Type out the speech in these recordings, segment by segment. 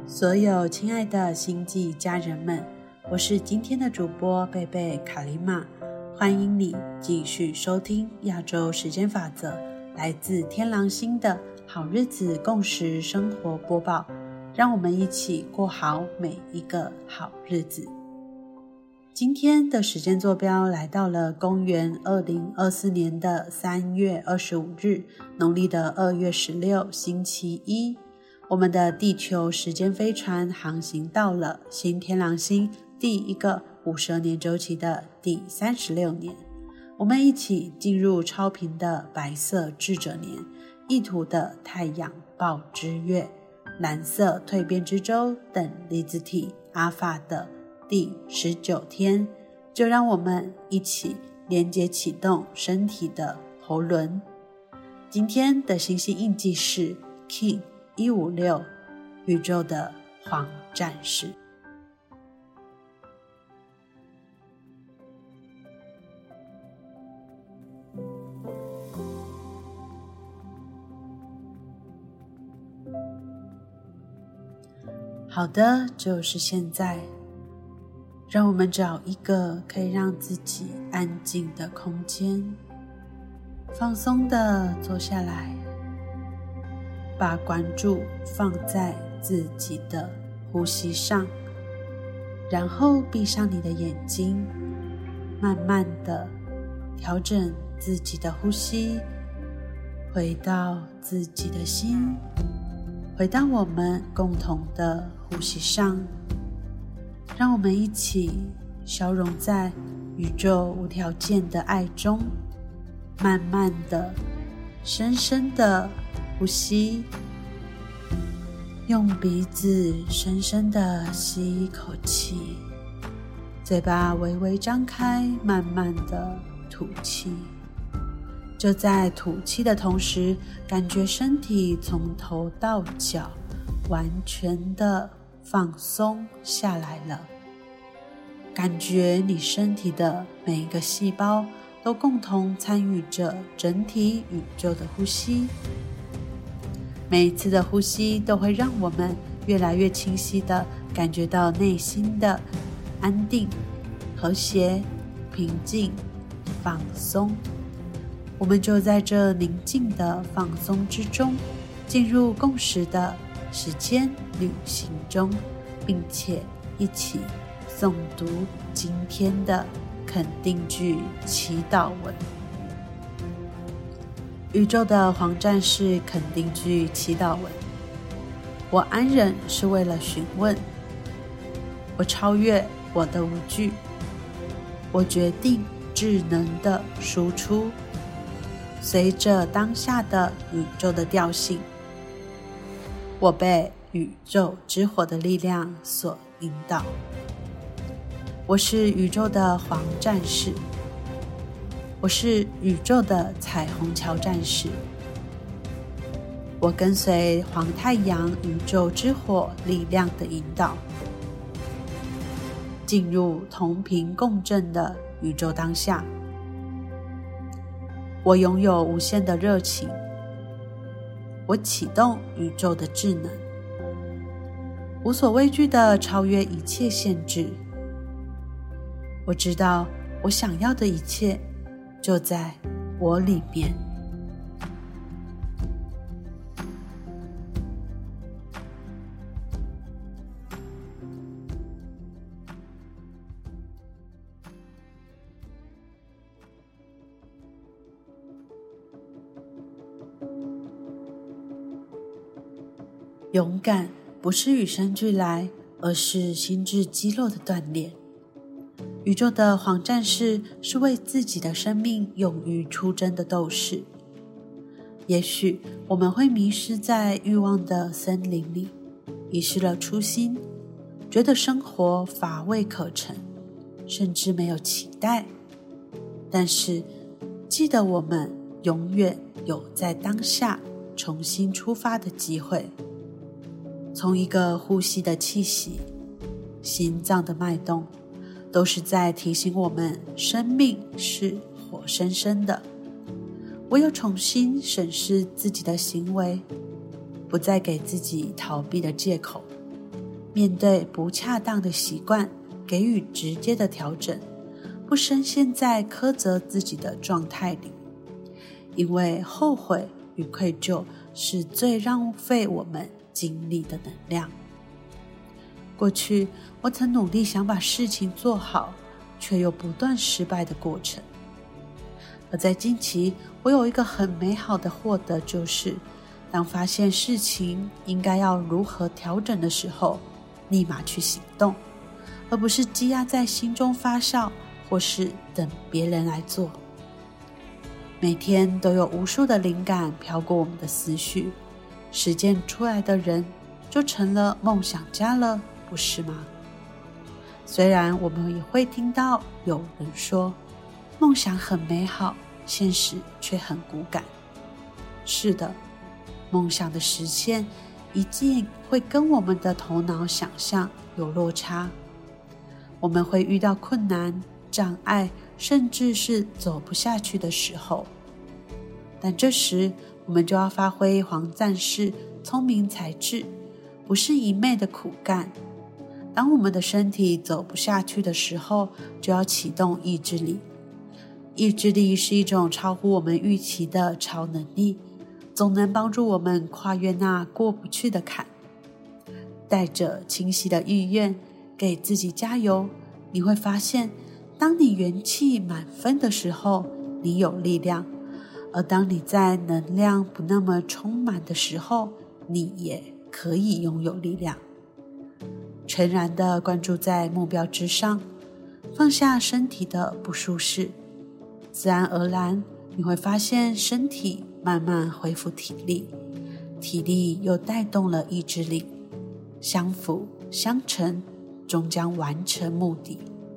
所有亲爱的星际家人们，我是今天的主播贝贝卡莉玛，欢迎你继续收听亚洲时间法则，来自天狼星的好日子共识生活播报，让我们一起过好每一个好日子。今天的时间坐标来到了公元2024年的3月25日，农历的2月16星期一。我们的地球时间飞船航行到了新天狼星第一个52年周期的第36年，我们一起进入超频的白色智者年，意图的太阳报之月，蓝色蜕变之舟等离子体阿法的第19天，就让我们一起连接启动身体的喉轮。今天的星系印记是 King 156，宇宙的黄战士。好的，就是现在，让我们找一个可以让自己安静的空间，放松的坐下来，把关注放在自己的呼吸上，然后闭上你的眼睛，慢慢的调整自己的呼吸，回到自己的心，回到我们共同的呼吸上，让我们一起消融在宇宙无条件的爱中，慢慢的深深的呼吸，用鼻子深深的吸一口气，嘴巴微微张开，慢慢的吐气。就在吐气的同时，感觉身体从头到脚完全的放松下来了，感觉你身体的每一个细胞都共同参与着整体宇宙的呼吸。每一次的呼吸都会让我们越来越清晰地感觉到内心的安定、和谐、平静、放松。我们就在这宁静的放松之中，进入共识的时间旅行中，并且一起诵读今天的肯定句祈祷文。宇宙的黄战士肯定句祈祷文：我安忍是为了询问，我超越我的无惧，我决定智能的输出，随着当下的宇宙的调性，我被宇宙之火的力量所引导。我是宇宙的黄战士，我是宇宙的彩虹桥战士，我跟随黄太阳宇宙之火力量的引导，进入同频共振的宇宙当下。我拥有无限的热情，我启动宇宙的智能，无所畏惧地超越一切限制。我知道我想要的一切就在我里面。勇敢不是与生俱来，而是心智肌肉的锻炼。宇宙的黄战士是为自己的生命勇于出征的斗士。也许我们会迷失在欲望的森林里，遗失了初心，觉得生活乏味可陈，甚至没有期待。但是记得我们永远有在当下重新出发的机会。从一个呼吸的气息，心脏的脉动，都是在提醒我们生命是活生生的。唯有重新审视自己的行为，不再给自己逃避的借口， 面对不恰当的习惯，给予直接的调整，不深陷在苛责自己的状态里。因为后悔与愧疚是最浪费我们精力的能量。过去我曾努力想把事情做好，却又不断失败的过程。而在近期，我有一个很美好的获得，就是当发现事情应该要如何调整的时候，立马去行动，而不是积压在心中发酵，或是等别人来做。每天都有无数的灵感飘过我们的思绪，实践出来的人就成了梦想家了，不是吗？虽然我们也会听到有人说，梦想很美好，现实却很骨感。是的，梦想的实现一定会跟我们的头脑想象有落差，我们会遇到困难、障碍，甚至是走不下去的时候。但这时我们就要发挥黄战士聪明才智，不是一昧的苦干。当我们的身体走不下去的时候，就要启动意志力。意志力是一种超乎我们预期的超能力，总能帮助我们跨越那过不去的坎。带着清晰的意愿，给自己加油，你会发现，当你元气满分的时候，你有力量；而当你在能量不那么充满的时候，你也可以拥有力量。全然的关注在目标之上，放下身体的不舒适，自然而然你会发现身体慢慢恢复体力，体力又带动了意志力，相辅相成，终将完成目的。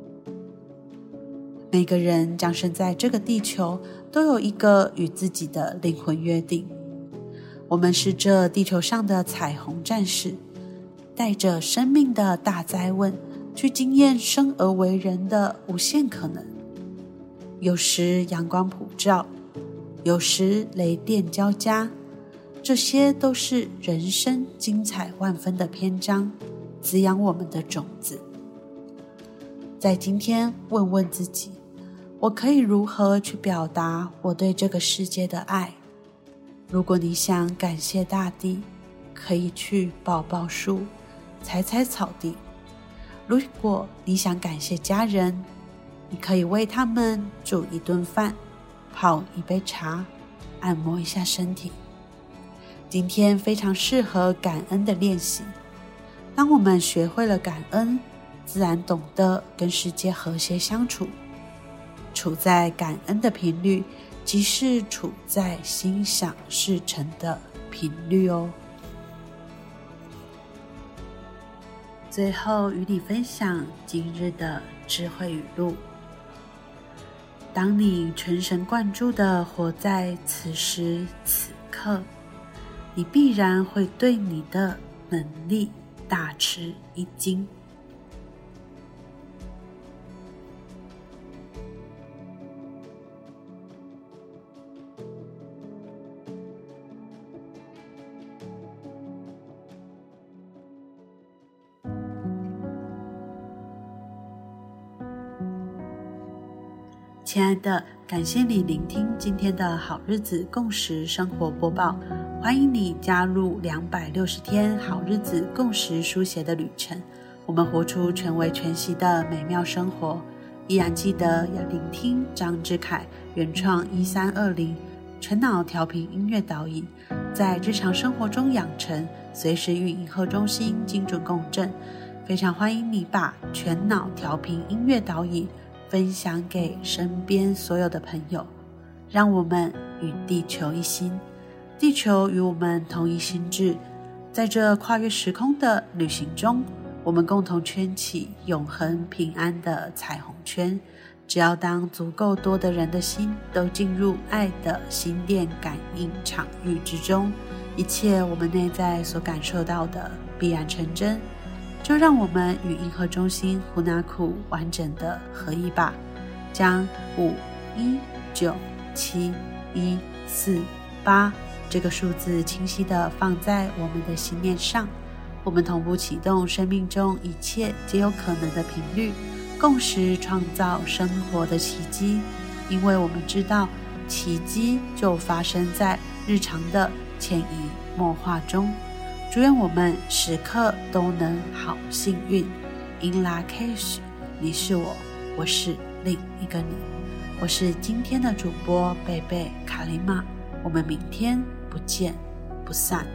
每个人降生在这个地球，都有一个与自己的灵魂约定。我们是这地球上的彩虹战士，带着生命的大灾问，去经验生而为人的无限可能。有时阳光普照，有时雷电交加，这些都是人生精彩万分的篇章，滋养我们的种子。在今天问问自己，我可以如何去表达我对这个世界的爱？如果你想感谢大地，可以去抱抱树，踩踩草地。如果你想感谢家人，你可以为他们煮一顿饭，泡一杯茶，按摩一下身体。今天非常适合感恩的练习。当我们学会了感恩，自然懂得跟世界和谐相处。处在感恩的频率，即是处在心想事成的频率哦。最后与你分享今日的智慧语录：当你全神贯注地活在此时此刻，你必然会对你的能力大吃一惊。亲爱的，感谢你聆听今天的好日子共识生活播报，欢迎你加入260天好日子共识书写的旅程，我们活出全为全息的美妙生活。依然记得要聆听张之凯原创1320全脑调频音乐导引，在日常生活中养成，随时与银河中心精准共振。非常欢迎你把全脑调频音乐导引分享给身边所有的朋友，让我们与地球一心，地球与我们同一心智。在这跨越时空的旅行中，我们共同圈起永恒平安的彩虹圈。只要当足够多的人的心都进入爱的心电感应场域之中，一切我们内在所感受到的必然成真。就让我们与银河中心胡纳库完整的合一吧，将5197148这个数字清晰的放在我们的心念上， 我们同步启动生命中一切皆有可能的频率，共识创造生活的奇迹。因为我们知道，奇迹就发生在日常的潜移默化中。祝愿我们时刻都能好幸运。In Lak'ech， 你是我，我是另一个你。我是今天的主播贝贝卡琳玛，我们明天不见不散。